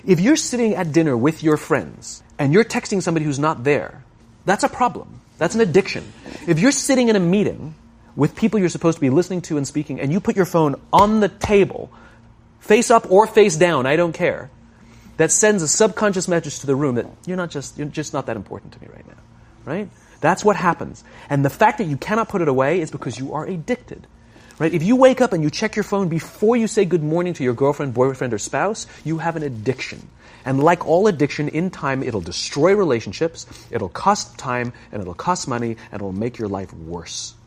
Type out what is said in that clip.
If you're sitting at dinner with your friends and you're texting somebody who's not there, that's a problem. That's an addiction. If you're sitting in a meeting with people you're supposed to be listening to and speaking, and you put your phone on the table, face up or face down, I don't care, that sends a subconscious message to the room that you're just not that important to me right now, right? That's what happens. And the fact that you cannot put it away is because you are addicted, right? If you wake up and you check your phone before you say good morning to your girlfriend, boyfriend, or spouse, you have an addiction. And like all addiction, in time, it'll destroy relationships, it'll cost time, and it'll cost money, and it'll make your life worse.